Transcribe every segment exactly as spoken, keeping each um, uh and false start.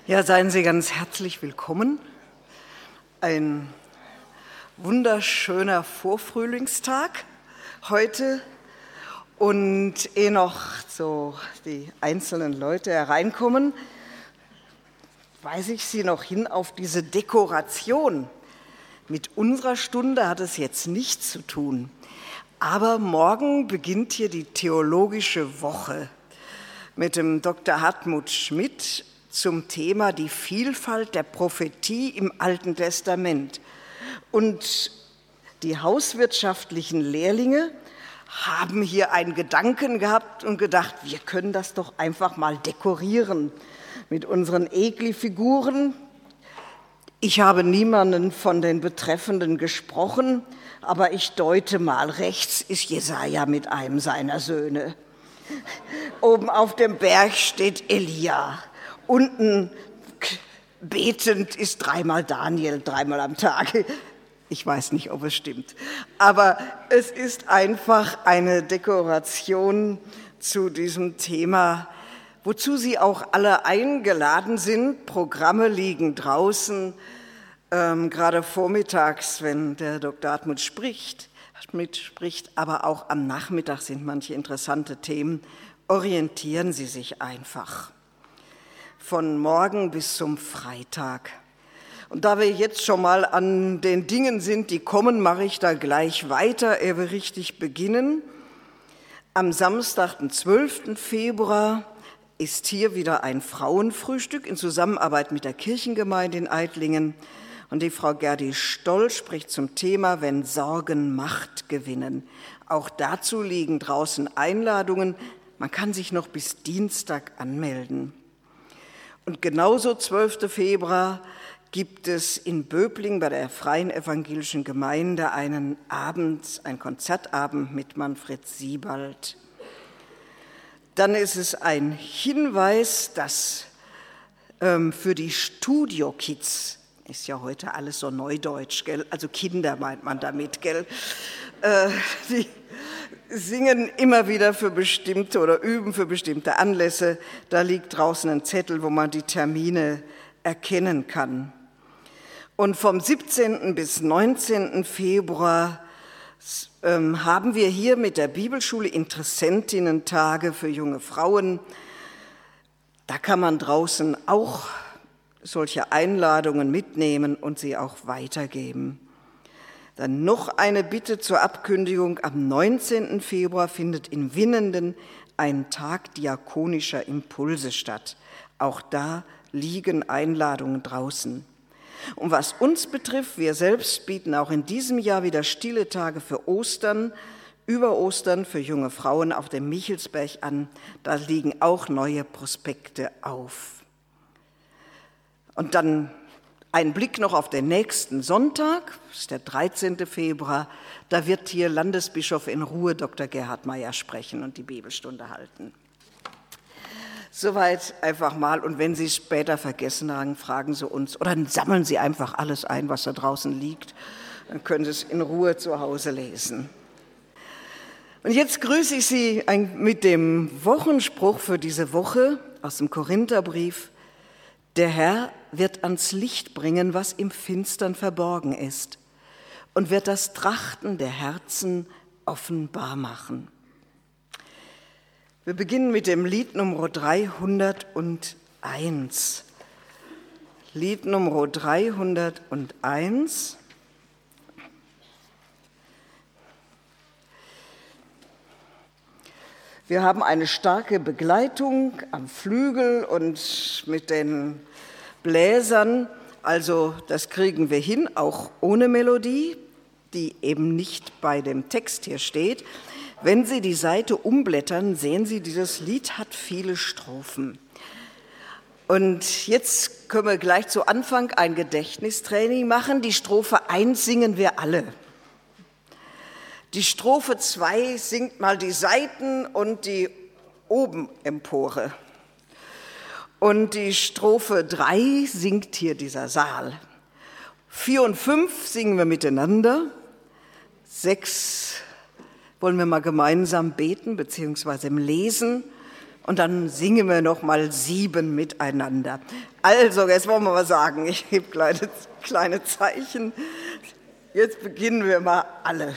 Ja, seien Sie ganz herzlich willkommen. Ein wunderschöner Vorfrühlingstag heute. Und ehe noch so die einzelnen Leute hereinkommen, weise ich Sie noch hin auf diese Dekoration. Mit unserer Stunde hat es jetzt nichts zu tun. Aber morgen beginnt hier die Theologische Woche mit dem Doktor Hartmut Schmidt zum Thema die Vielfalt der Prophetie im Alten Testament. Und die hauswirtschaftlichen Lehrlinge haben hier einen Gedanken gehabt und gedacht, wir können das doch einfach mal dekorieren mit unseren Egli-Figuren. Ich habe niemanden von den Betreffenden gesprochen, aber ich deute mal, rechts ist Jesaja mit einem seiner Söhne. Oben auf dem Berg steht Elia. Unten betend ist dreimal Daniel, dreimal am Tag. Ich weiß nicht, ob es stimmt. Aber es ist einfach eine Dekoration zu diesem Thema, wozu Sie auch alle eingeladen sind. Programme liegen draußen, ähm, gerade vormittags, wenn der Doktor Hartmut spricht, mitspricht, aber auch am Nachmittag sind manche interessante Themen. Orientieren Sie sich einfach. Von morgen bis zum Freitag. Und da wir jetzt schon mal an den Dingen sind, die kommen, mache ich da gleich weiter, ehe wir richtig beginnen. Am Samstag, den zwölften Februar, ist hier wieder ein Frauenfrühstück in Zusammenarbeit mit der Kirchengemeinde in Eitlingen. Und die Frau Gerdi Stoll spricht zum Thema, wenn Sorgen Macht gewinnen. Auch dazu liegen draußen Einladungen. Man kann sich noch bis Dienstag anmelden. Und genauso zwölften Februar gibt es in Böbling bei der Freien Evangelischen Gemeinde einen Abend, einen Konzertabend mit Manfred Siebald. Dann ist es ein Hinweis, dass ähm, für die Studio-Kids, ist ja heute alles so neudeutsch, gell? Also Kinder meint man damit, gell? Äh, die singen immer wieder für bestimmte oder üben für bestimmte Anlässe. Da liegt draußen ein Zettel, wo man die Termine erkennen kann. Und vom siebzehnten bis neunzehnten Februar ähm, haben wir hier mit der Bibelschule Interessentinnen-Tage für junge Frauen. Da kann man draußen auch solche Einladungen mitnehmen und sie auch weitergeben. Dann noch eine Bitte zur Abkündigung. Am neunzehnten Februar findet in Winnenden ein Tag diakonischer Impulse statt. Auch da liegen Einladungen draußen. Und was uns betrifft, wir selbst bieten auch in diesem Jahr wieder stille Tage für Ostern, über Ostern für junge Frauen auf dem Michelsberg an. Da liegen auch neue Prospekte auf. Und dann ein Blick noch auf den nächsten Sonntag, das ist der dreizehnten Februar. Da wird hier Landesbischof in Ruhe Doktor Gerhard Meyer sprechen und die Bibelstunde halten. Soweit einfach mal. Und wenn Sie es später vergessen haben, fragen Sie uns oder dann sammeln Sie einfach alles ein, was da draußen liegt. Dann können Sie es in Ruhe zu Hause lesen. Und jetzt grüße ich Sie mit dem Wochenspruch für diese Woche aus dem Korintherbrief. Der Herr wird ans Licht bringen, was im Finstern verborgen ist, und wird das Trachten der Herzen offenbar machen. Wir beginnen mit dem Lied Nummer dreihunderteins. Lied Nummer dreihunderteins. Wir haben eine starke Begleitung am Flügel und mit den Bläsern, also das kriegen wir hin, auch ohne Melodie, die eben nicht bei dem Text hier steht. Wenn Sie die Seite umblättern, sehen Sie, dieses Lied hat viele Strophen. Und jetzt können wir gleich zu Anfang ein Gedächtnistraining machen. Die Strophe eins singen wir alle. Die Strophe zwei singt mal die Seiten und die Obenempore. Und die Strophe drei singt hier dieser Saal. vier und fünf singen wir miteinander. sechs wollen wir mal gemeinsam beten, beziehungsweise im Lesen. Und dann singen wir noch mal sieben miteinander. Also, jetzt wollen wir mal sagen, ich gebe kleine, kleine Zeichen. Jetzt beginnen wir mal alle.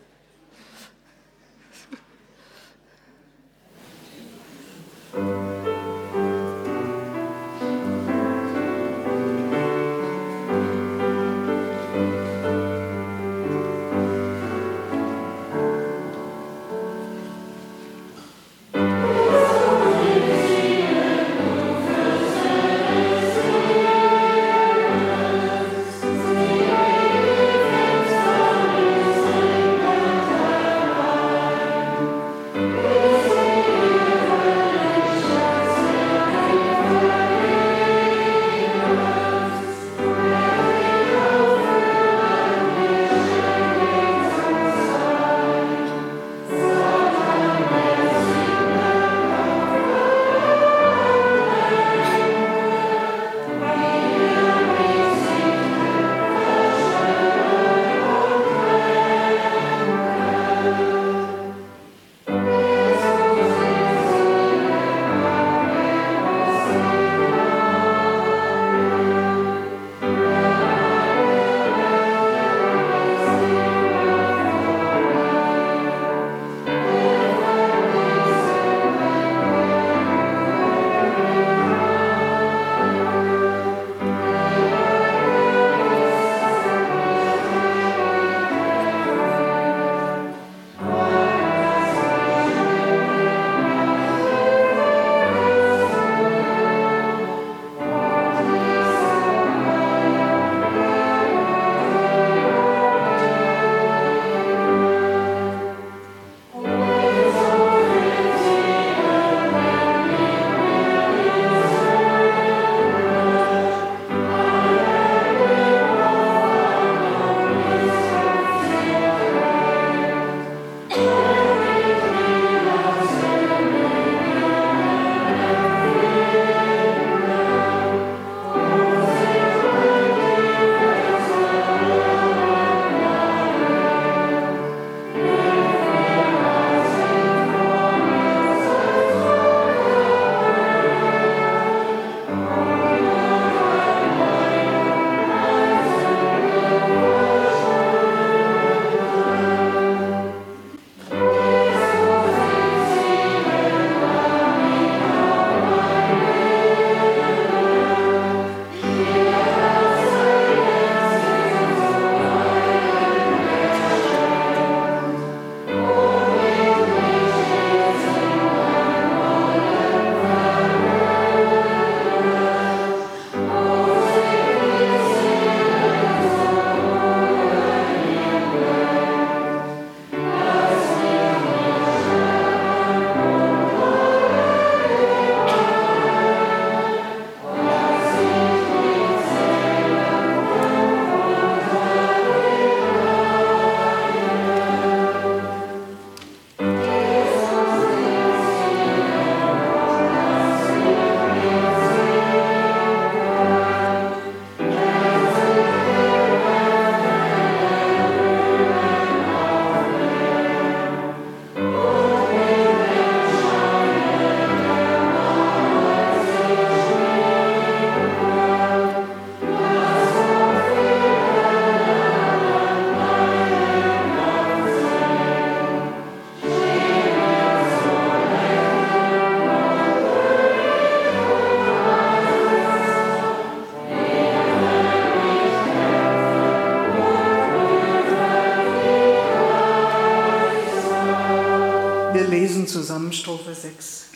Zusammen Strophe sechs.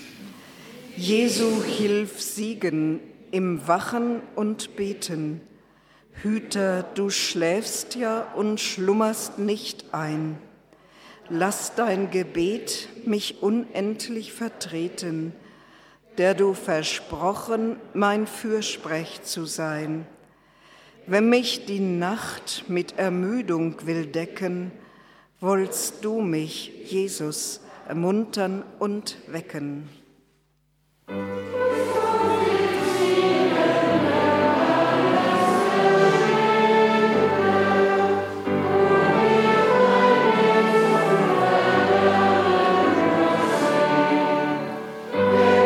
Jesu, hilf siegen im Wachen und Beten. Hüter, du schläfst ja und schlummerst nicht ein. Lass dein Gebet mich unendlich vertreten, der du versprochen, mein Fürsprech zu sein. Wenn mich die Nacht mit Ermüdung will decken, wollst du mich, Jesus, ermuntern und wecken. Amen.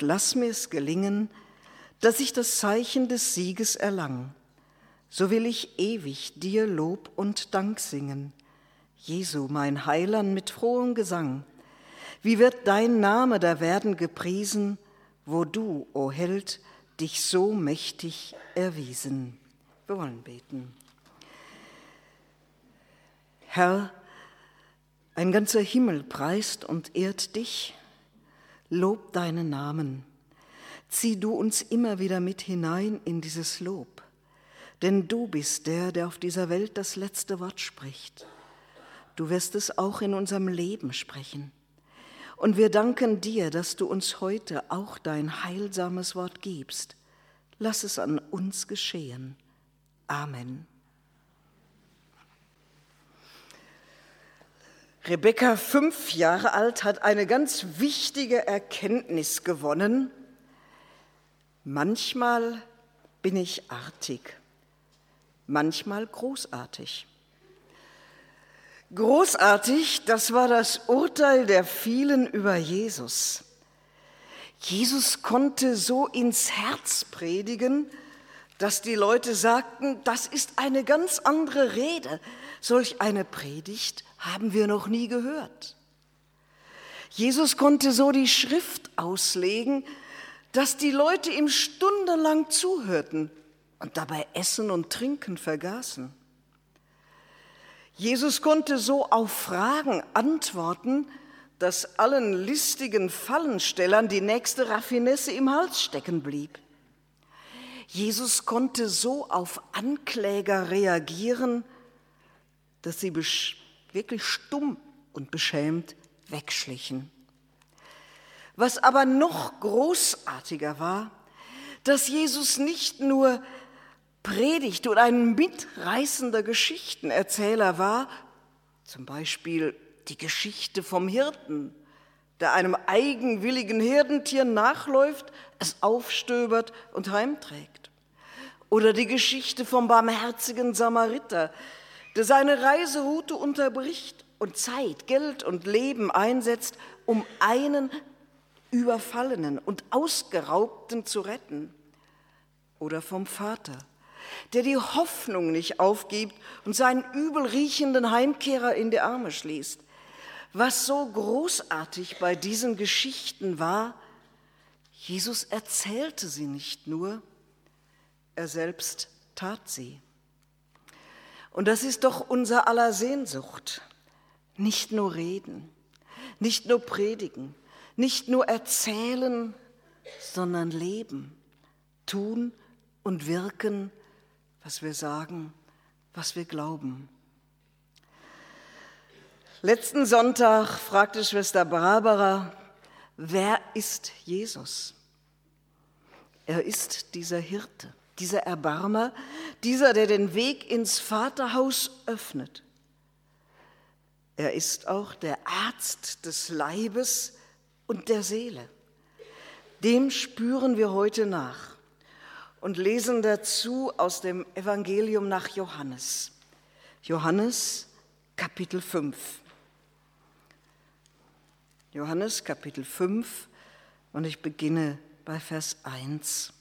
lass mir's gelingen, dass ich das Zeichen des Sieges erlang. So will ich ewig dir Lob und Dank singen, Jesu, mein Heiland, mit frohem Gesang. Wie wird dein Name da werden gepriesen, wo du, o Held, dich so mächtig erwiesen. Wir wollen beten. Herr, ein ganzer Himmel preist und ehrt dich, lob deinen Namen. Zieh du uns immer wieder mit hinein in dieses Lob, denn du bist der, der auf dieser Welt das letzte Wort spricht. Du wirst es auch in unserem Leben sprechen. Und wir danken dir, dass du uns heute auch dein heilsames Wort gibst. Lass es an uns geschehen. Amen. Rebekka, fünf Jahre alt, hat eine ganz wichtige Erkenntnis gewonnen. Manchmal bin ich artig, manchmal großartig. Großartig, das war das Urteil der vielen über Jesus. Jesus konnte so ins Herz predigen, dass die Leute sagten, das ist eine ganz andere Rede. Solch eine Predigt haben wir noch nie gehört. Jesus konnte so die Schrift auslegen, dass die Leute ihm stundenlang zuhörten und dabei Essen und Trinken vergaßen. Jesus konnte so auf Fragen antworten, dass allen listigen Fallenstellern die nächste Raffinesse im Hals stecken blieb. Jesus konnte so auf Ankläger reagieren, dass sie wirklich stumm und beschämt wegschlichen. Was aber noch großartiger war, dass Jesus nicht nur predigte und ein mitreißender Geschichtenerzähler war, zum Beispiel die Geschichte vom Hirten, der einem eigenwilligen Herdentier nachläuft, es aufstöbert und heimträgt. Oder die Geschichte vom barmherzigen Samariter, der seine Reiseroute unterbricht und Zeit, Geld und Leben einsetzt, um einen Überfallenen und Ausgeraubten zu retten. Oder vom Vater, der die Hoffnung nicht aufgibt und seinen übelriechenden Heimkehrer in die Arme schließt. Was so großartig bei diesen Geschichten war, Jesus erzählte sie nicht nur, er selbst tat sie. Und das ist doch unser aller Sehnsucht. Nicht nur reden, nicht nur predigen, nicht nur erzählen, sondern leben, tun und wirken, was wir sagen, was wir glauben. Letzten Sonntag fragte Schwester Barbara, wer ist Jesus? Er ist dieser Hirte, dieser Erbarmer, dieser, der den Weg ins Vaterhaus öffnet. Er ist auch der Arzt des Leibes und der Seele. Dem spüren wir heute nach und lesen dazu aus dem Evangelium nach Johannes. Johannes Kapitel fünf. Johannes Kapitel fünf und ich beginne bei Vers eins.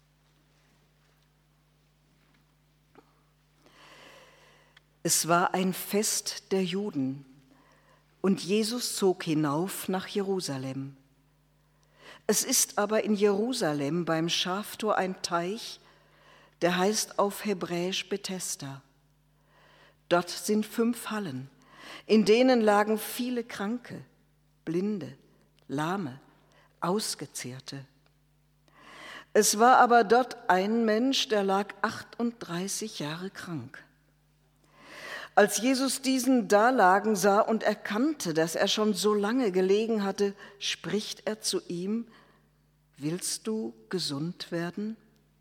Es war ein Fest der Juden und Jesus zog hinauf nach Jerusalem. Es ist aber in Jerusalem beim Schaftor ein Teich, der heißt auf Hebräisch Bethesda. Dort sind fünf Hallen, in denen lagen viele Kranke, Blinde, Lahme, Ausgezehrte. Es war aber dort ein Mensch, der lag achtunddreißig Jahre krank. Als Jesus diesen dalagen sah und erkannte, dass er schon so lange gelegen hatte, spricht er zu ihm: Willst du gesund werden?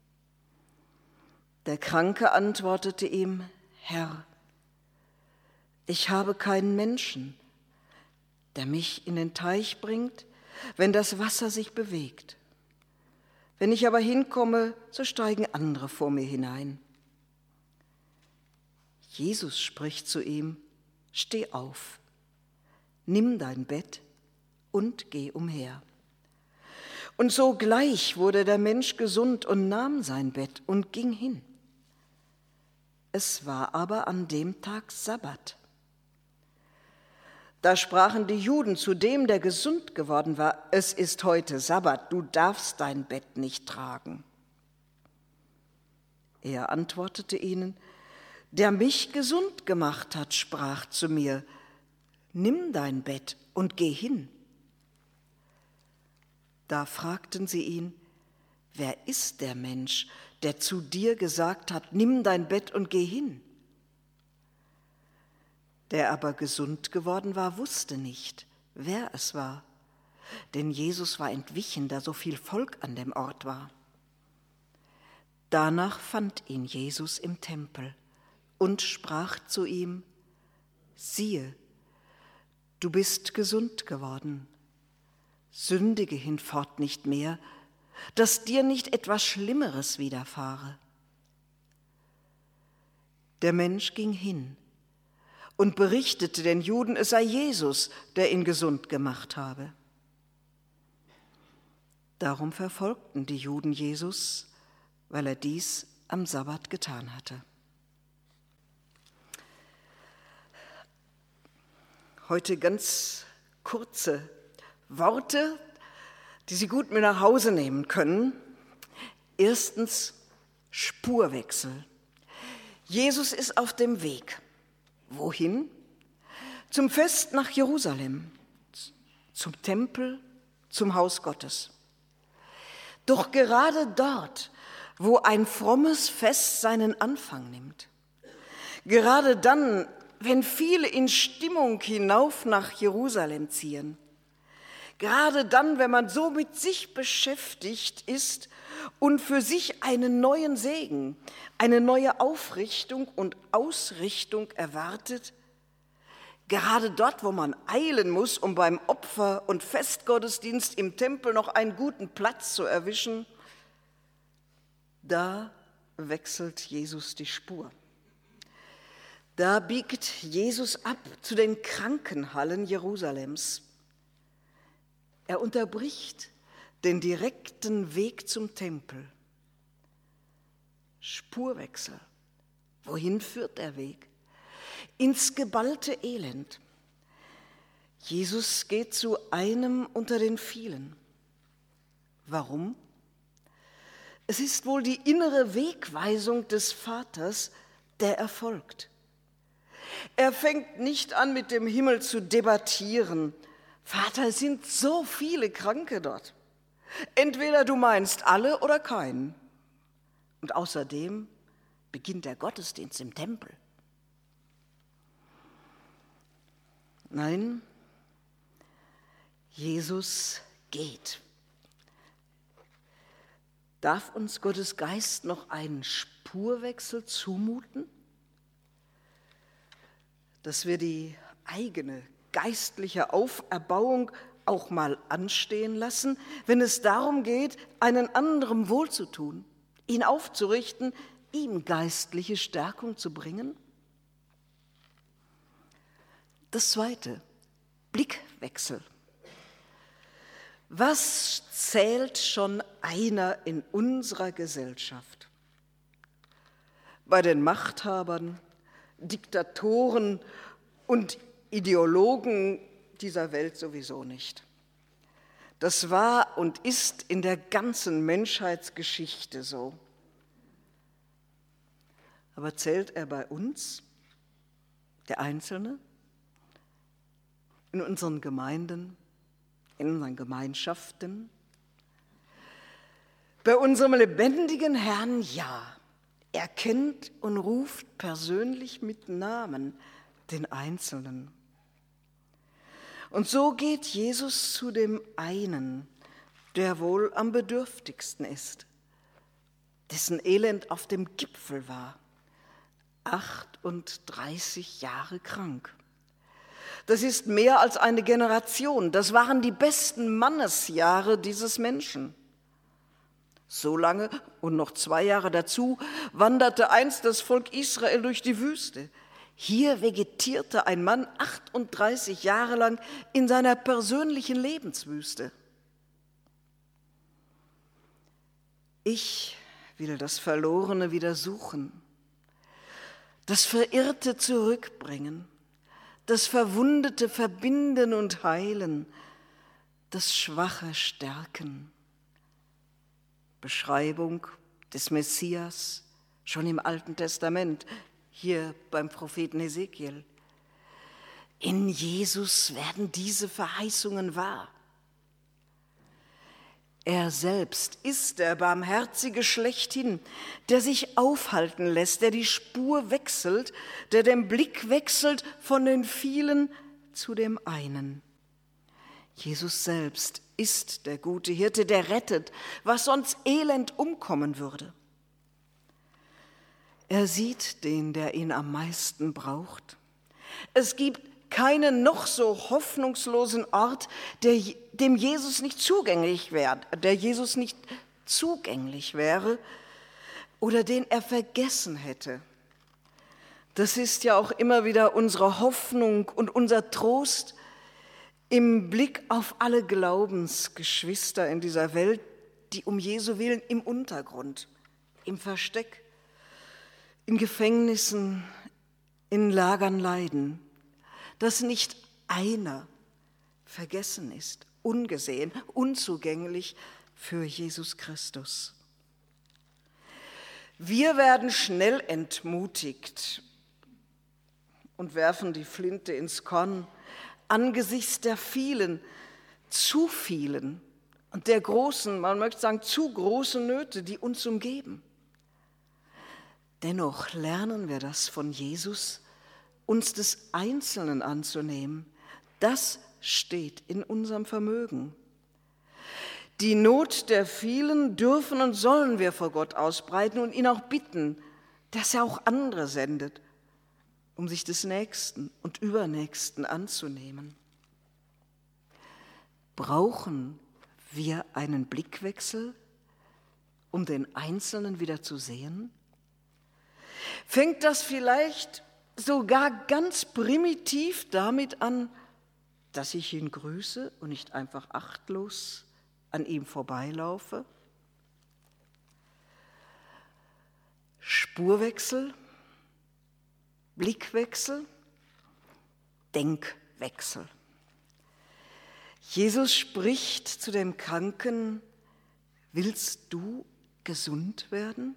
Der Kranke antwortete ihm: Herr, ich habe keinen Menschen, der mich in den Teich bringt, wenn das Wasser sich bewegt. Wenn ich aber hinkomme, so steigen andere vor mir hinein. Jesus spricht zu ihm: Steh auf, nimm dein Bett und geh umher. Und sogleich wurde der Mensch gesund und nahm sein Bett und ging hin. Es war aber an dem Tag Sabbat. Da sprachen die Juden zu dem, der gesund geworden war: Es ist heute Sabbat, du darfst dein Bett nicht tragen. Er antwortete ihnen: Der mich gesund gemacht hat, sprach zu mir: Nimm dein Bett und geh hin. Da fragten sie ihn: Wer ist der Mensch, der zu dir gesagt hat: Nimm dein Bett und geh hin? Der aber gesund geworden war, wusste nicht, wer es war, denn Jesus war entwichen, da so viel Volk an dem Ort war. Danach fand ihn Jesus im Tempel und sprach zu ihm: Siehe, du bist gesund geworden, sündige hinfort nicht mehr, dass dir nicht etwas Schlimmeres widerfahre. Der Mensch ging hin und berichtete den Juden, es sei Jesus, der ihn gesund gemacht habe. Darum verfolgten die Juden Jesus, weil er dies am Sabbat getan hatte. Heute ganz kurze Worte, die Sie gut mit nach Hause nehmen können. Erstens Spurwechsel. Jesus ist auf dem Weg. Wohin? Zum Fest nach Jerusalem, zum Tempel, zum Haus Gottes. Doch gerade dort, wo ein frommes Fest seinen Anfang nimmt, gerade dann, wenn viele in Stimmung hinauf nach Jerusalem ziehen, gerade dann, wenn man so mit sich beschäftigt ist und für sich einen neuen Segen, eine neue Aufrichtung und Ausrichtung erwartet, gerade dort, wo man eilen muss, um beim Opfer- und Festgottesdienst im Tempel noch einen guten Platz zu erwischen, da wechselt Jesus die Spur. Da biegt Jesus ab zu den Krankenhallen Jerusalems. Er unterbricht den direkten Weg zum Tempel. Spurwechsel. Wohin führt der Weg? Ins geballte Elend. Jesus geht zu einem unter den vielen. Warum? Es ist wohl die innere Wegweisung des Vaters, der erfolgt. Er fängt nicht an, mit dem Himmel zu debattieren. Vater, es sind so viele Kranke dort. Entweder du meinst alle oder keinen. Und außerdem beginnt der Gottesdienst im Tempel. Nein, Jesus geht. Darf uns Gottes Geist noch einen Spurwechsel zumuten? Dass wir die eigene geistliche Auferbauung auch mal anstehen lassen, wenn es darum geht, einen anderen wohlzutun, ihn aufzurichten, ihm geistliche Stärkung zu bringen? Das Zweite, Blickwechsel. Was zählt schon einer in unserer Gesellschaft? Bei den Machthabern, Diktatoren und Ideologen dieser Welt sowieso nicht. Das war und ist in der ganzen Menschheitsgeschichte so. Aber zählt er bei uns, der Einzelne, in unseren Gemeinden, in unseren Gemeinschaften? Bei unserem lebendigen Herrn ja. Er kennt und ruft persönlich mit Namen den Einzelnen. Und so geht Jesus zu dem einen, der wohl am bedürftigsten ist, dessen Elend auf dem Gipfel war, achtunddreißig Jahre krank. Das ist mehr als eine Generation, das waren die besten Mannesjahre dieses Menschen. So lange und noch zwei Jahre dazu wanderte einst das Volk Israel durch die Wüste. Hier vegetierte ein Mann achtunddreißig Jahre lang in seiner persönlichen Lebenswüste. Ich will das Verlorene wieder suchen, das Verirrte zurückbringen, das Verwundete verbinden und heilen, das Schwache stärken. Beschreibung des Messias schon im Alten Testament, hier beim Propheten Hesekiel. In Jesus werden diese Verheißungen wahr. Er selbst ist der Barmherzige schlechthin, der sich aufhalten lässt, der die Spur wechselt, der den Blick wechselt von den vielen zu dem einen. Jesus selbst ist der gute Hirte, der rettet, was sonst elend umkommen würde. Er sieht den, der ihn am meisten braucht. Es gibt keinen noch so hoffnungslosen Ort, der, dem Jesus nicht zugänglich wäre, der Jesus nicht zugänglich wäre oder den er vergessen hätte. Das ist ja auch immer wieder unsere Hoffnung und unser Trost im Blick auf alle Glaubensgeschwister in dieser Welt, die um Jesu Willen im Untergrund, im Versteck, in Gefängnissen, in Lagern leiden, dass nicht einer vergessen ist, ungesehen, unzugänglich für Jesus Christus. Wir werden schnell entmutigt und werfen die Flinte ins Korn angesichts der vielen, zu vielen und der großen, man möchte sagen, zu großen Nöte, die uns umgeben. Dennoch lernen wir das von Jesus, uns des Einzelnen anzunehmen. Das steht in unserem Vermögen. Die Not der vielen dürfen und sollen wir vor Gott ausbreiten und ihn auch bitten, dass er auch andere sendet, um sich des Nächsten und Übernächsten anzunehmen. Brauchen wir einen Blickwechsel, um den Einzelnen wieder zu sehen? Fängt das vielleicht sogar ganz primitiv damit an, dass ich ihn grüße und nicht einfach achtlos an ihm vorbeilaufe? Spurwechsel, Blickwechsel, Denkwechsel. Jesus spricht zu dem Kranken: Willst du gesund werden?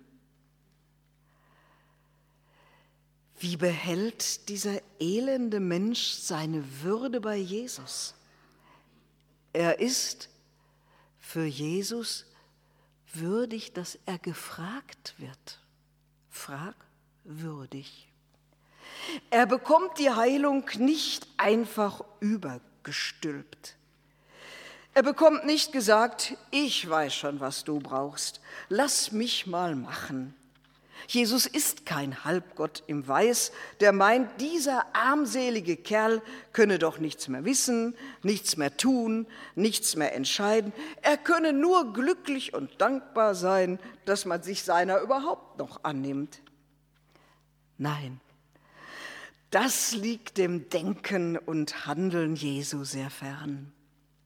Wie behält dieser elende Mensch seine Würde bei Jesus? Er ist für Jesus würdig, dass er gefragt wird. Fragwürdig. Er bekommt die Heilung nicht einfach übergestülpt. Er bekommt nicht gesagt: Ich weiß schon, was du brauchst, lass mich mal machen. Jesus ist kein Halbgott im Weiß, der meint, dieser armselige Kerl könne doch nichts mehr wissen, nichts mehr tun, nichts mehr entscheiden. Er könne nur glücklich und dankbar sein, dass man sich seiner überhaupt noch annimmt. Nein, das liegt dem Denken und Handeln Jesu sehr fern.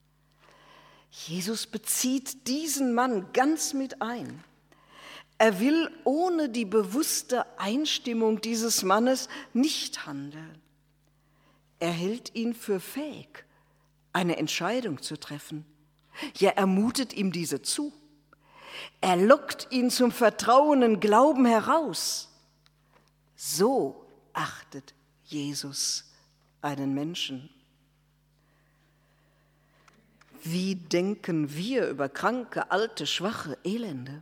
Jesus bezieht diesen Mann ganz mit ein. Er will ohne die bewusste Einstimmung dieses Mannes nicht handeln. Er hält ihn für fähig, eine Entscheidung zu treffen. Ja, er mutet ihm diese zu. Er lockt ihn zum vertrauenden Glauben heraus. So achtet Jesus einen Menschen. Wie denken wir über Kranke, Alte, Schwache, Elende?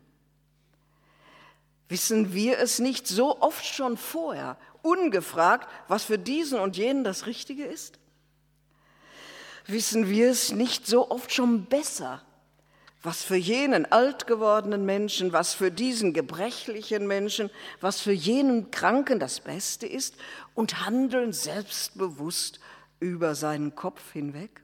Wissen wir es nicht so oft schon vorher, ungefragt, was für diesen und jenen das Richtige ist? Wissen wir es nicht so oft schon besser, was für jenen alt gewordenen Menschen, was für diesen gebrechlichen Menschen, was für jenen Kranken das Beste ist, und handeln selbstbewusst über seinen Kopf hinweg?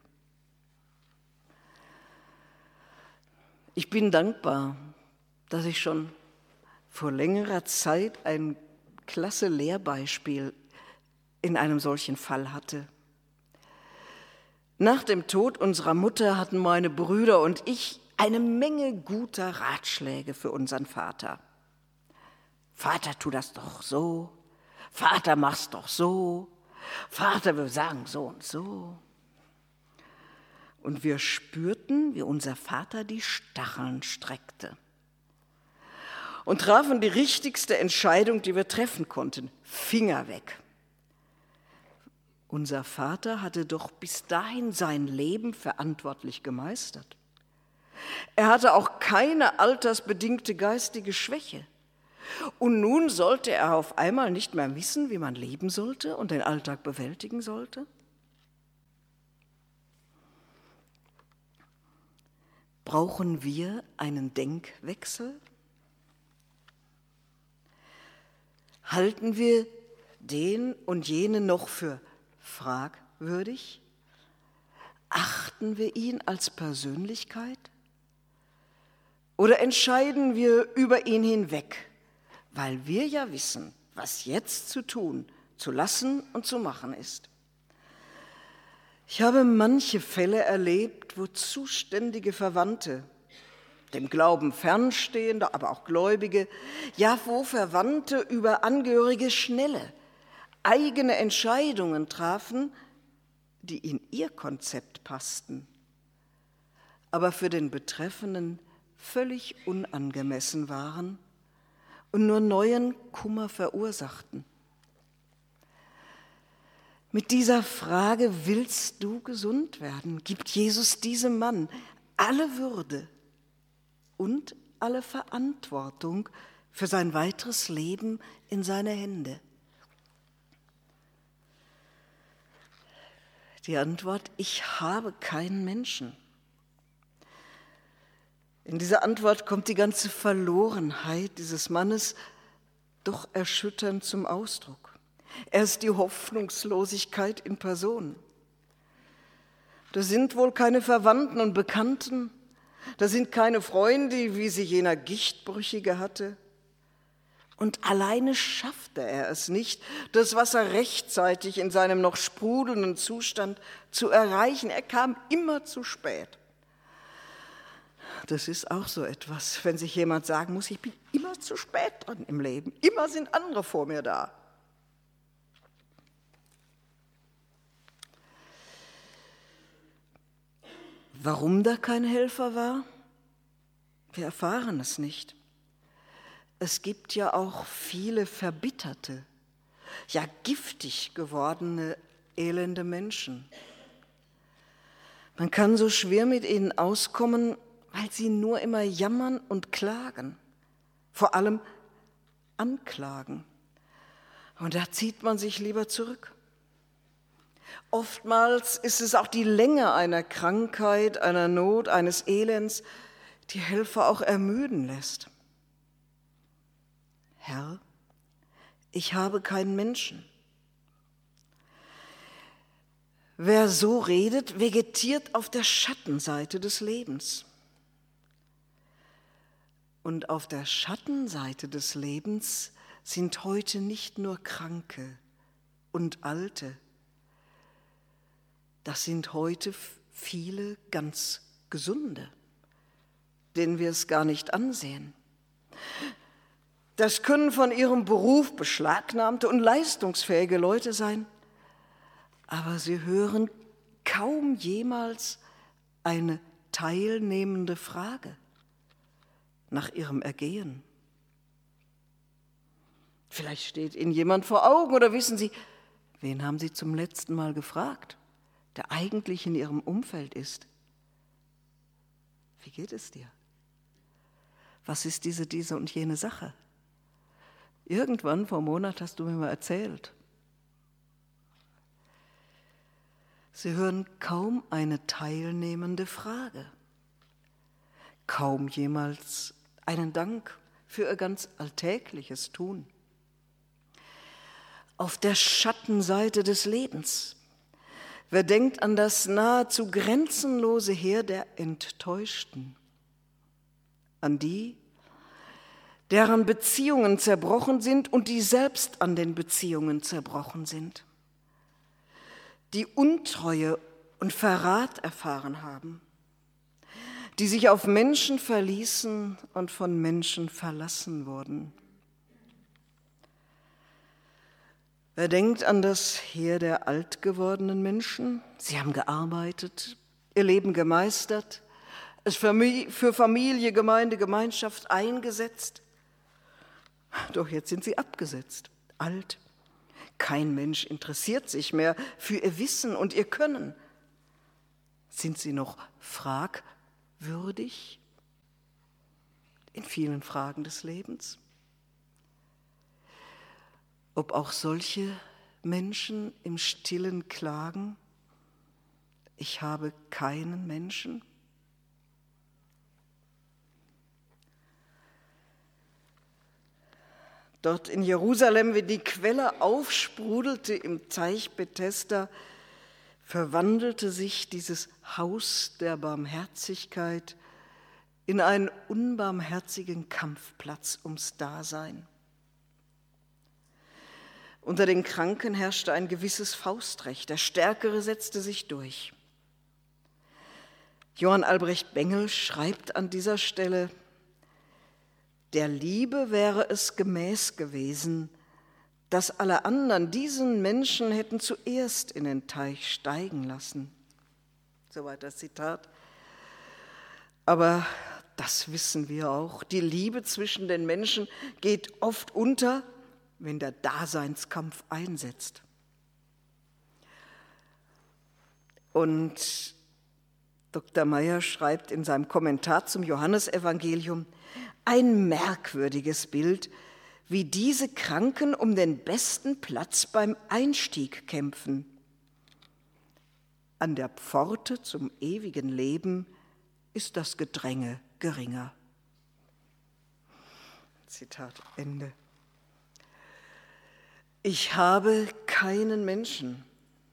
Ich bin dankbar, dass ich schon vor längerer Zeit ein klasse Lehrbeispiel in einem solchen Fall hatte. Nach dem Tod unserer Mutter hatten meine Brüder und ich eine Menge guter Ratschläge für unseren Vater. Vater, tu das doch so. Vater, mach's doch so. Vater, wir sagen so und so. Und wir spürten, wie unser Vater die Stacheln streckte und trafen die richtigste Entscheidung, die wir treffen konnten: Finger weg. Unser Vater hatte doch bis dahin sein Leben verantwortlich gemeistert. Er hatte auch keine altersbedingte geistige Schwäche. Und nun sollte er auf einmal nicht mehr wissen, wie man leben sollte und den Alltag bewältigen sollte? Brauchen wir einen Denkwechsel? Halten wir den und jenen noch für fragwürdig? Achten wir ihn als Persönlichkeit? Oder entscheiden wir über ihn hinweg, weil wir ja wissen, was jetzt zu tun, zu lassen und zu machen ist? Ich habe manche Fälle erlebt, wo zuständige Verwandte, dem Glauben fernstehende, aber auch Gläubige, ja, wo Verwandte über Angehörige schnelle, eigene Entscheidungen trafen, die in ihr Konzept passten, aber für den Betreffenden völlig unangemessen waren und nur neuen Kummer verursachten. Mit dieser Frage: Willst du gesund werden?, gibt Jesus diesem Mann alle Würde und alle Verantwortung für sein weiteres Leben in seine Hände. Die Antwort: Ich habe keinen Menschen. In dieser Antwort kommt die ganze Verlorenheit dieses Mannes doch erschütternd zum Ausdruck. Er ist die Hoffnungslosigkeit in Person. Da sind wohl keine Verwandten und Bekannten, da sind keine Freunde, wie sie jener Gichtbrüchige hatte. Und alleine schaffte er es nicht, das Wasser rechtzeitig in seinem noch sprudelnden Zustand zu erreichen. Er kam immer zu spät. Das ist auch so etwas, wenn sich jemand sagen muss: Ich bin immer zu spät dran im Leben, immer sind andere vor mir da. Warum da kein Helfer war? Wir erfahren es nicht. Es gibt ja auch viele verbitterte, ja giftig gewordene, elende Menschen. Man kann so schwer mit ihnen auskommen, weil sie nur immer jammern und klagen, vor allem anklagen. Und da zieht man sich lieber zurück. Oftmals ist es auch die Länge einer Krankheit, einer Not, eines Elends, die Helfer auch ermüden lässt. Herr, ich habe keinen Menschen. Wer so redet, vegetiert auf der Schattenseite des Lebens. Und auf der Schattenseite des Lebens sind heute nicht nur Kranke und Alte. Das sind heute viele ganz Gesunde, denen wir es gar nicht ansehen. Das können von ihrem Beruf beschlagnahmte und leistungsfähige Leute sein, aber sie hören kaum jemals eine teilnehmende Frage nach ihrem Ergehen. Vielleicht steht Ihnen jemand vor Augen oder wissen Sie, wen haben Sie zum letzten Mal gefragt, der eigentlich in Ihrem Umfeld ist? Wie geht es dir? Was ist diese, diese und jene Sache? Irgendwann vor einem Monat hast du mir mal erzählt. Sie hören kaum eine teilnehmende Frage, kaum jemals einen Dank für ihr ganz alltägliches Tun. Auf der Schattenseite des Lebens. Wer denkt an das nahezu grenzenlose Heer der Enttäuschten, an die, deren Beziehungen zerbrochen sind und die selbst an den Beziehungen zerbrochen sind, die Untreue und Verrat erfahren haben, die sich auf Menschen verließen und von Menschen verlassen wurden. Wer denkt an das Heer der alt gewordenen Menschen? Sie haben gearbeitet, ihr Leben gemeistert, es für Familie, Gemeinde, Gemeinschaft eingesetzt. Doch jetzt sind sie abgesetzt, alt. Kein Mensch interessiert sich mehr für ihr Wissen und ihr Können. Sind sie noch fragwürdig in vielen Fragen des Lebens? Ob auch solche Menschen im Stillen klagen, ich habe keinen Menschen? Dort in Jerusalem, wenn die Quelle aufsprudelte im Teich Bethesda, verwandelte sich dieses Haus der Barmherzigkeit in einen unbarmherzigen Kampfplatz ums Dasein. Unter den Kranken herrschte ein gewisses Faustrecht, der Stärkere setzte sich durch. Johann Albrecht Bengel schreibt an dieser Stelle: Der Liebe wäre es gemäß gewesen, dass alle anderen diesen Menschen hätten zuerst in den Teich steigen lassen. Soweit das Zitat. Aber das wissen wir auch. Die Liebe zwischen den Menschen geht oft unter, wenn der Daseinskampf einsetzt. Und Doktor Meyer schreibt in seinem Kommentar zum Johannesevangelium: Ein merkwürdiges Bild, wie diese Kranken um den besten Platz beim Einstieg kämpfen. An der Pforte zum ewigen Leben ist das Gedränge geringer. Zitat Ende. Ich habe keinen Menschen.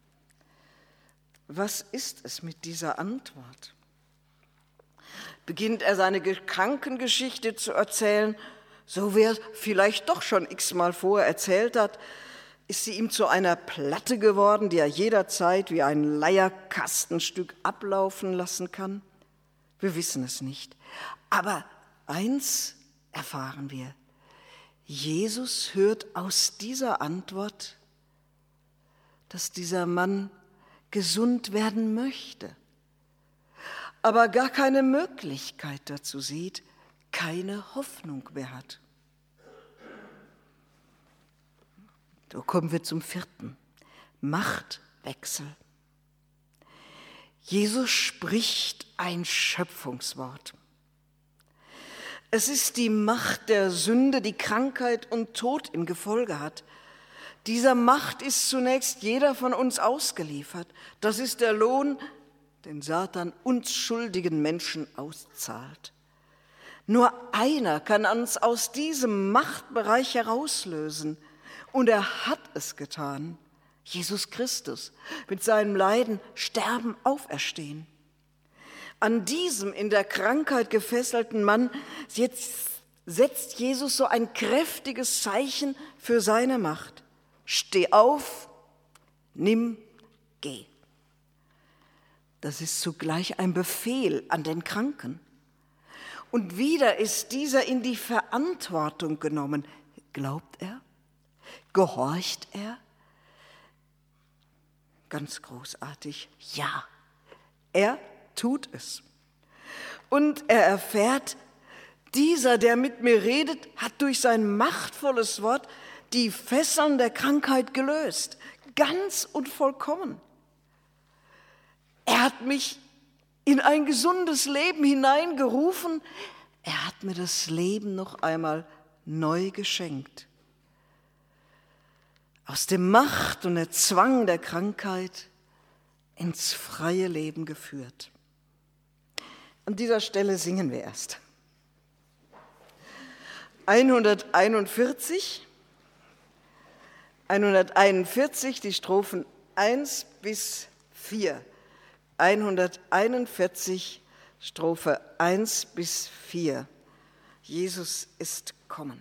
Was ist es mit dieser Antwort? Beginnt er seine Krankengeschichte zu erzählen, so wie er vielleicht doch schon x-mal vorher erzählt hat, ist sie ihm zu einer Platte geworden, die er jederzeit wie ein Leierkastenstück ablaufen lassen kann? Wir wissen es nicht. Aber eins erfahren wir: Jesus hört aus dieser Antwort, dass dieser Mann gesund werden möchte, aber gar keine Möglichkeit dazu sieht, keine Hoffnung mehr hat. So kommen wir zum vierten: Machtwechsel. Jesus spricht ein Schöpfungswort. Es ist die Macht der Sünde, die Krankheit und Tod im Gefolge hat. Dieser Macht ist zunächst jeder von uns ausgeliefert. Das ist der Lohn, den Satan uns schuldigen Menschen auszahlt. Nur einer kann uns aus diesem Machtbereich herauslösen. Und er hat es getan. Jesus Christus, mit seinem Leiden, Sterben, Auferstehen. An diesem in der Krankheit gefesselten Mann jetzt setzt Jesus so ein kräftiges Zeichen für seine Macht. Steh auf, nimm, geh. Das ist zugleich ein Befehl an den Kranken. Und wieder ist dieser in die Verantwortung genommen. Glaubt er? Gehorcht er? Ganz großartig, ja, er tut es. Und er erfährt, dieser, der mit mir redet, hat durch sein machtvolles Wort die Fesseln der Krankheit gelöst, ganz und vollkommen. Er hat mich in ein gesundes Leben hineingerufen, er hat mir das Leben noch einmal neu geschenkt. Aus dem Macht und der Zwang der Krankheit ins freie Leben geführt. An dieser Stelle singen wir erst. hunderteinundvierzig, hunderteinundvierzig, die Strophen eins bis vier. hunderteinundvierzig, Strophe eins bis vier. Jesus ist kommen.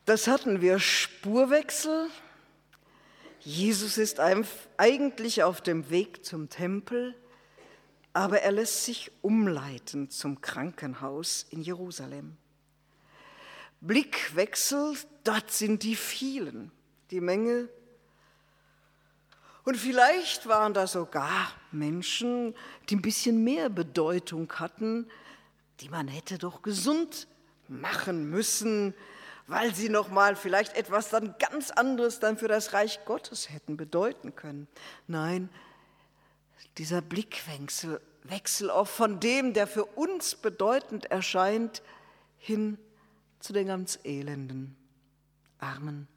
Das hatten wir Spurwechsel. Jesus ist eigentlich auf dem Weg zum Tempel, aber er lässt sich umleiten zum Krankenhaus in Jerusalem. Blickwechsel, dort sind die vielen, die Menge. Und vielleicht waren da sogar Menschen, die ein bisschen mehr Bedeutung hatten, die man hätte doch gesund machen müssen, weil sie noch mal vielleicht etwas dann ganz anderes dann für das Reich Gottes hätten bedeuten können. Nein, dieser Blickwechsel, Wechsel auch von dem, der für uns bedeutend erscheint, hin zu den ganz Elenden, Armen.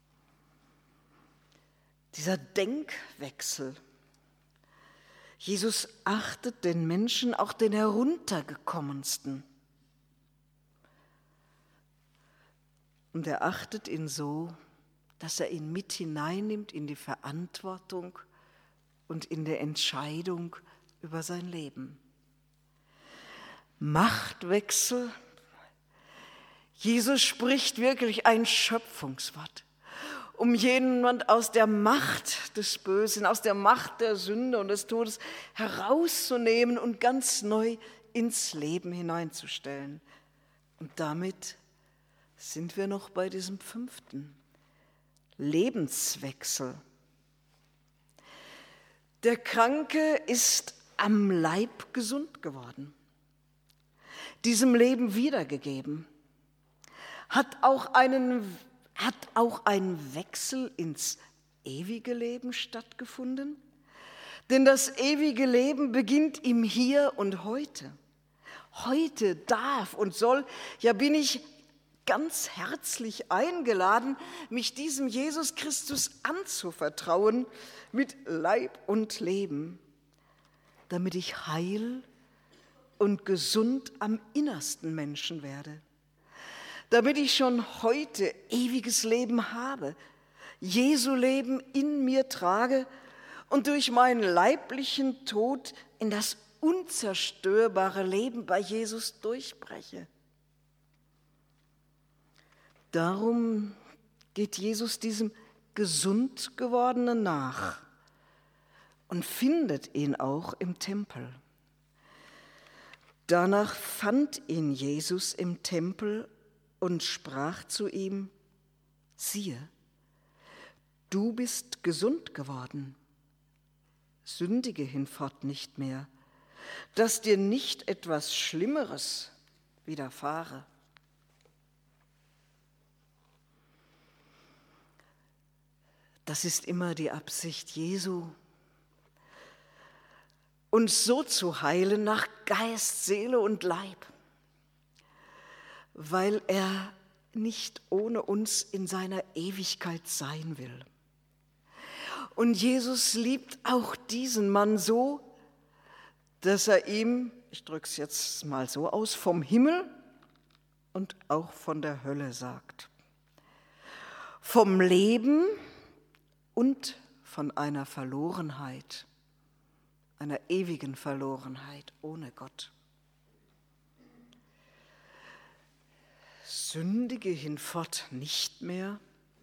Dieser Denkwechsel. Jesus achtet den Menschen, auch den Heruntergekommensten. Und er achtet ihn so, dass er ihn mit hineinnimmt in die Verantwortung und in der Entscheidung über sein Leben. Machtwechsel. Jesus spricht wirklich ein Schöpfungswort, um jemand aus der Macht des Bösen, aus der Macht der Sünde und des Todes herauszunehmen und ganz neu ins Leben hineinzustellen. Und damit sind wir noch bei diesem fünften Lebenswechsel. Der Kranke ist am Leib gesund geworden, diesem Leben wiedergegeben, hat auch einen, hat auch ein Wechsel ins ewige Leben stattgefunden, denn das ewige Leben beginnt im Hier und Heute. Heute darf und soll, ja bin ich ganz herzlich eingeladen, mich diesem Jesus Christus anzuvertrauen mit Leib und Leben, damit ich heil und gesund am innersten Menschen werde, damit ich schon heute ewiges Leben habe, Jesu Leben in mir trage und durch meinen leiblichen Tod in das unzerstörbare Leben bei Jesus durchbreche. Darum geht Jesus diesem gesund gewordenen nach und findet ihn auch im Tempel. Danach fand ihn Jesus im Tempel und sprach zu ihm: Siehe, du bist gesund geworden, sündige hinfort nicht mehr, dass dir nicht etwas Schlimmeres widerfahre. Das ist immer die Absicht Jesu, uns so zu heilen nach Geist, Seele und Leib, weil er nicht ohne uns in seiner Ewigkeit sein will. Und Jesus liebt auch diesen Mann so, dass er ihm, ich drücke es jetzt mal so aus, vom Himmel und auch von der Hölle sagt. Vom Leben und von einer Verlorenheit, einer ewigen Verlorenheit ohne Gott. Sündige hinfort nicht mehr?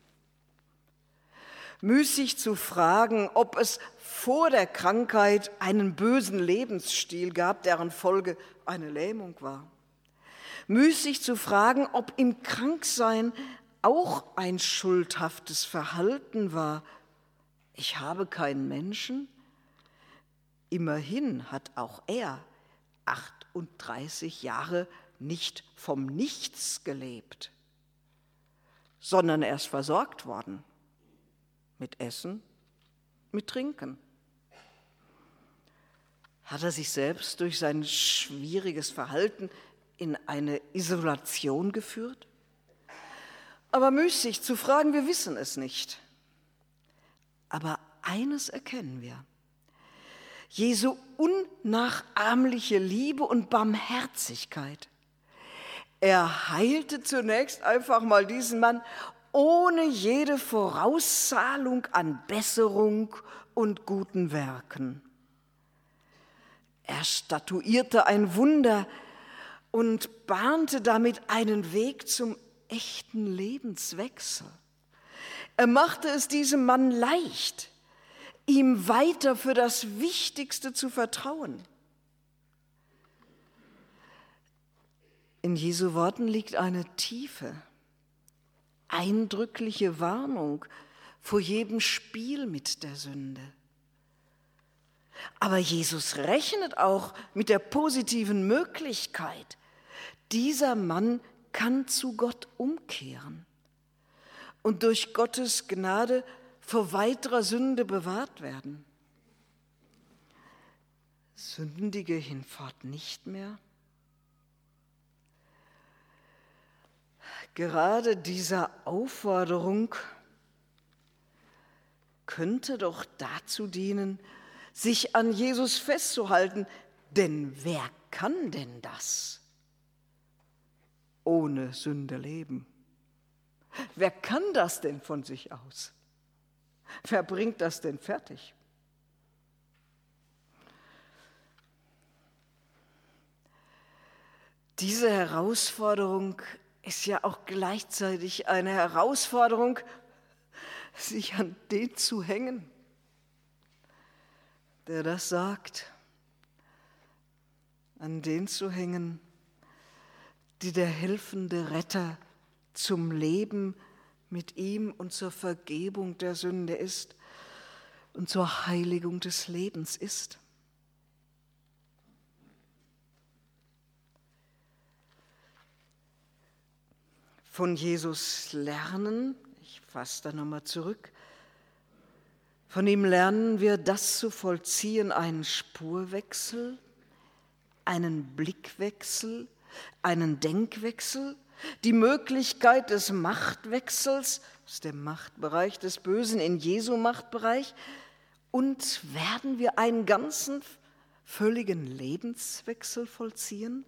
Müßig zu fragen, ob es vor der Krankheit einen bösen Lebensstil gab, deren Folge eine Lähmung war. Müßig zu fragen, ob im Kranksein auch ein schuldhaftes Verhalten war. Ich habe keinen Menschen. Immerhin hat auch er achtunddreißig Jahre nicht vom Nichts gelebt, sondern er ist versorgt worden mit Essen, mit Trinken. Hat er sich selbst durch sein schwieriges Verhalten in eine Isolation geführt? Aber müßig zu fragen, wir wissen es nicht. Aber eines erkennen wir: Jesu unnachahmliche Liebe und Barmherzigkeit. Er heilte zunächst einfach mal diesen Mann ohne jede Vorauszahlung an Besserung und guten Werken. Er statuierte ein Wunder und bahnte damit einen Weg zum echten Lebenswechsel. Er machte es diesem Mann leicht, ihm weiter für das Wichtigste zu vertrauen. In Jesu Worten liegt eine tiefe, eindrückliche Warnung vor jedem Spiel mit der Sünde. Aber Jesus rechnet auch mit der positiven Möglichkeit, dieser Mann kann zu Gott umkehren und durch Gottes Gnade vor weiterer Sünde bewahrt werden. Sündige hinfort nicht mehr. Gerade dieser Aufforderung könnte doch dazu dienen, sich an Jesus festzuhalten, denn wer kann denn das? Ohne Sünde leben. Wer kann das denn von sich aus? Wer bringt das denn fertig? Diese Herausforderung ist ja auch gleichzeitig eine Herausforderung, sich an den zu hängen, der das sagt, an den zu hängen, die der helfende Retter zum Leben mit ihm und zur Vergebung der Sünde ist und zur Heiligung des Lebens ist. Von Jesus lernen, ich fasse da nochmal zurück, von ihm lernen wir, das zu vollziehen, einen Spurwechsel, einen Blickwechsel, einen Denkwechsel, die Möglichkeit des Machtwechsels aus dem Machtbereich des Bösen in Jesu Machtbereich, und werden wir einen ganzen, völligen Lebenswechsel vollziehen?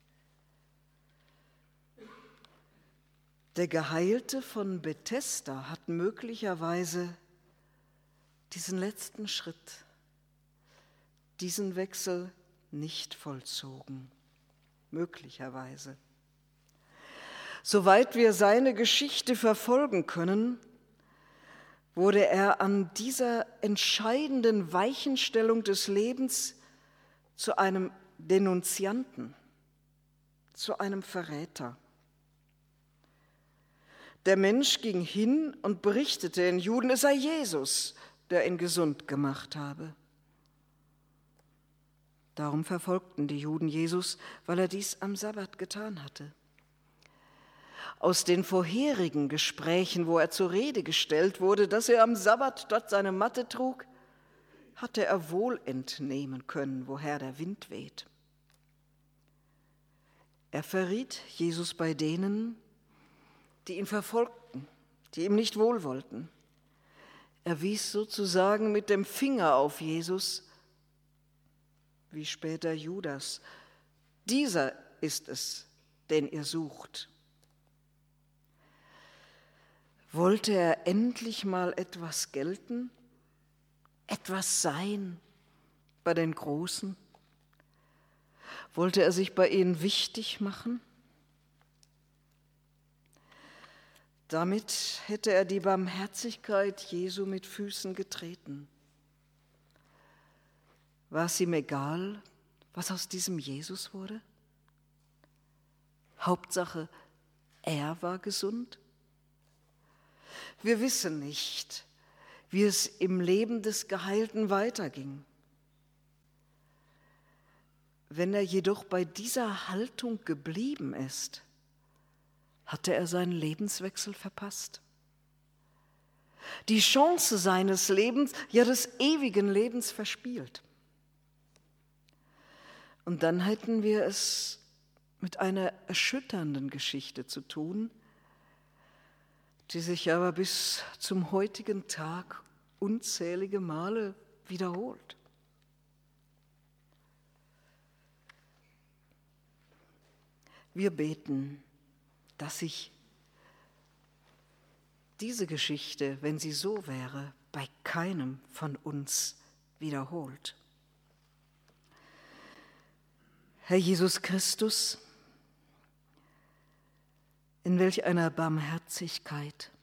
Der Geheilte von Bethesda hat möglicherweise diesen letzten Schritt, diesen Wechsel nicht vollzogen. Möglicherweise. Soweit wir seine Geschichte verfolgen können, wurde er an dieser entscheidenden Weichenstellung des Lebens zu einem Denunzianten, zu einem Verräter. Der Mensch ging hin und berichtete den Juden, es sei Jesus, der ihn gesund gemacht habe. Darum verfolgten die Juden Jesus, weil er dies am Sabbat getan hatte. Aus den vorherigen Gesprächen, wo er zur Rede gestellt wurde, dass er am Sabbat dort seine Matte trug, hatte er wohl entnehmen können, woher der Wind weht. Er verriet Jesus bei denen, die ihn verfolgten, die ihm nicht wohlwollten. Er wies sozusagen mit dem Finger auf Jesus, wie später Judas. Dieser ist es, den ihr sucht. Wollte er endlich mal etwas gelten, etwas sein bei den Großen? Wollte er sich bei ihnen wichtig machen? Damit hätte er die Barmherzigkeit Jesu mit Füßen getreten. War es ihm egal, was aus diesem Jesus wurde? Hauptsache, er war gesund? Wir wissen nicht, wie es im Leben des Geheilten weiterging. Wenn er jedoch bei dieser Haltung geblieben ist, hatte er seinen Lebenswechsel verpasst. Die Chance seines Lebens, ja des ewigen Lebens verspielt. Und dann hätten wir es mit einer erschütternden Geschichte zu tun, die sich aber bis zum heutigen Tag unzählige Male wiederholt. Wir beten, dass sich diese Geschichte, wenn sie so wäre, bei keinem von uns wiederholt. Herr Jesus Christus, in welch einer Barmherzigkeit,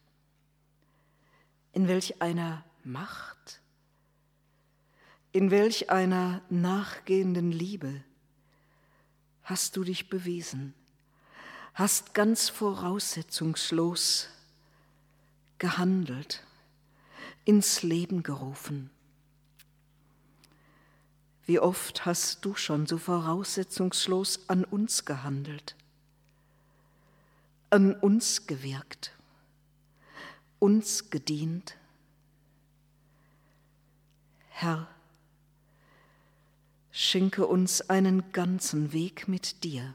in welch einer Macht, in welch einer nachgehenden Liebe hast du dich bewiesen, hast ganz voraussetzungslos gehandelt, ins Leben gerufen. Wie oft hast du schon so voraussetzungslos an uns gehandelt, an uns gewirkt, uns gedient. Herr, schenke uns einen ganzen Weg mit dir.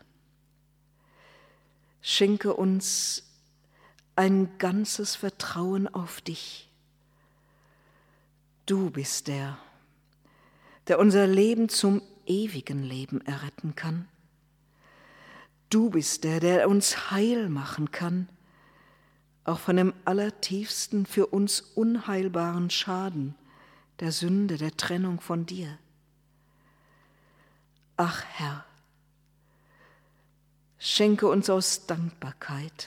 Schenke uns ein ganzes Vertrauen auf dich. Du bist der, der unser Leben zum ewigen Leben erretten kann. Du bist der, der uns heil machen kann, auch von dem allertiefsten, für uns unheilbaren Schaden, der Sünde, der Trennung von dir. Ach Herr, schenke uns aus Dankbarkeit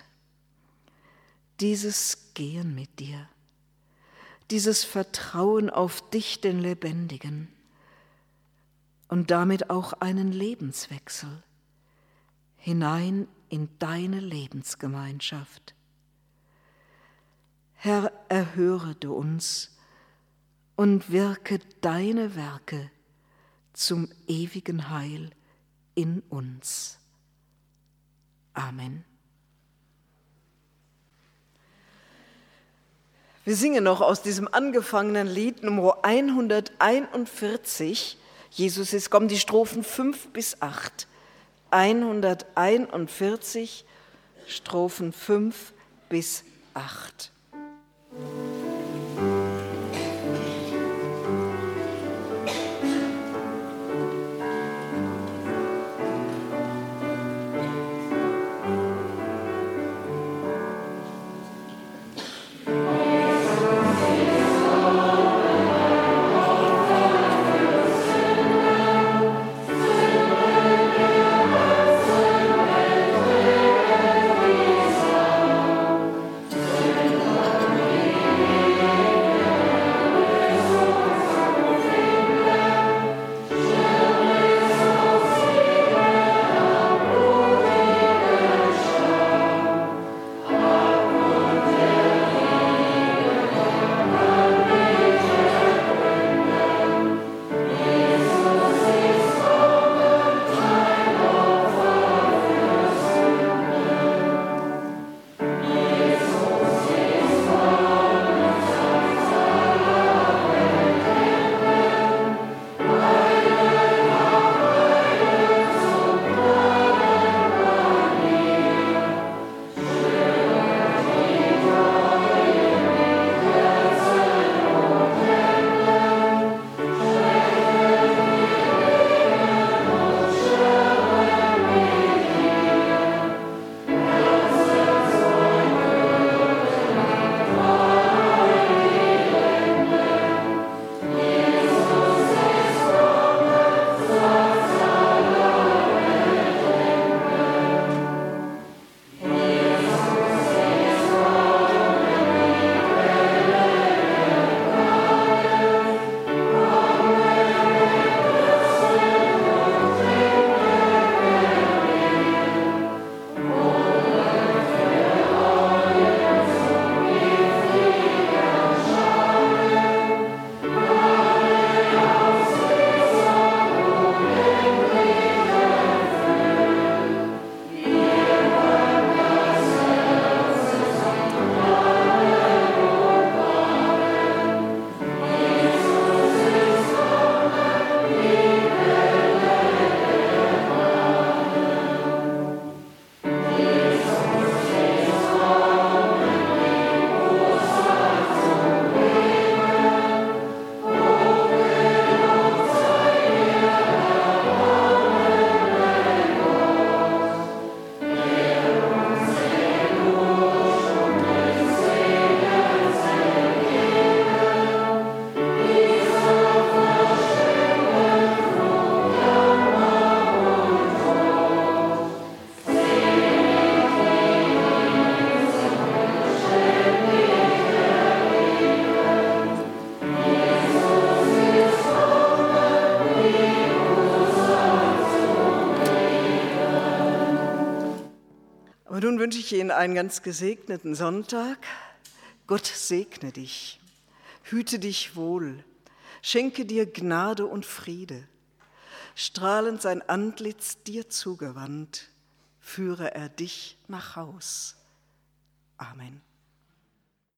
dieses Gehen mit dir, dieses Vertrauen auf dich, den Lebendigen, und damit auch einen Lebenswechsel hinein in deine Lebensgemeinschaft. Herr, erhöre du uns und wirke deine Werke zum ewigen Heil in uns. Amen. Wir singen noch aus diesem angefangenen Lied Nummer hunderteinundvierzig. Jesus ist kommen, die Strophen fünf bis acht. hunderteinundvierzig, Strophen fünf bis acht. Amen. dich in einen ganz gesegneten Sonntag. Gott segne dich, hüte dich wohl, schenke dir Gnade und Friede. Strahlend sein Antlitz dir zugewandt, führe er dich nach Haus. Amen.